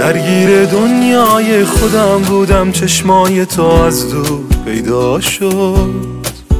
درگیر دنیای خودم بودم، چشمای تو از دور پیدا شد.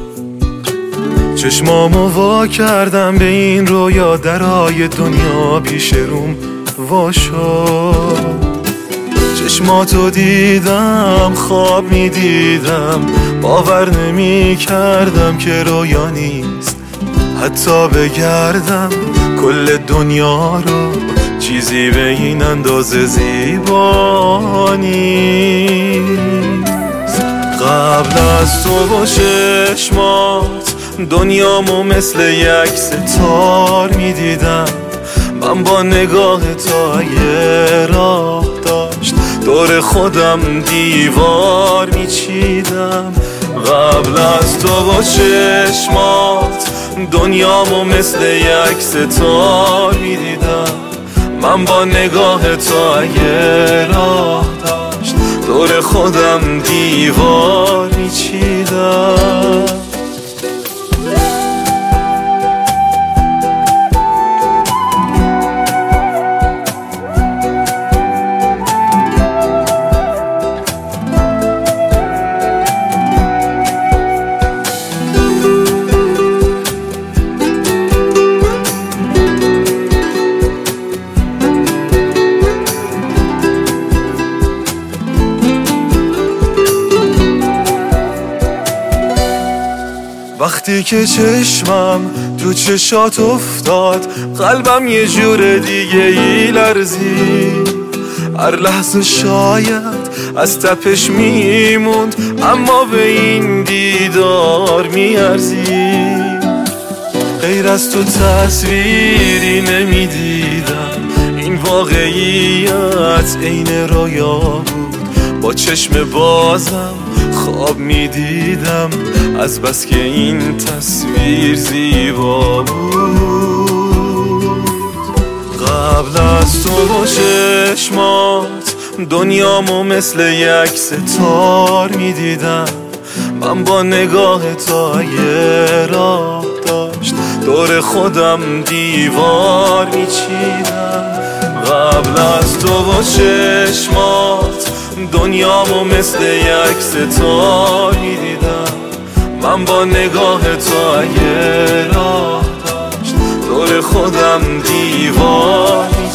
چشمامو وا کردم به این رویا، درای دنیا پیش روم وا شد. چشماتو دیدم، خواب می دیدم، باور نمی کردم که رویا نیست. حتی بگردم کل دنیا رو، چیزی به این اندازه زیبا نیست. قبل از تو با چشمات دنیامو مثل یک ستار می دیدم. من با نگاه تو یه راه داشت، دور خودم دیوار می چیدم. قبل از تو با چشمات دنیامو مثل یک ستار می دیدم. من با نگاه تو یه راه داشت، دور خودم دیوار می چیدم. وقتی که چشمم تو چشات افتاد، قلبم یه جور دیگه ای لرزید. هر لحظه شاید از تپش میموند، اما به این دیدار میارزید. غیر از تو تصویری نمیدیدم، این واقعیت عین رویا بود. با چشم بازم خواب می دیدم، از بس که این تصویر زیبا بود. قبل از تو با چشمات دنیامو مثل یک ستار می دیدم. من با نگاه تو یه راه داشت، دور خودم دیوار می چیدم. قبل از تو با چشمات دنیامو مثل یک ستار می دیدم. من با نگاه تو یه راه داشت، دور خودم دیوار می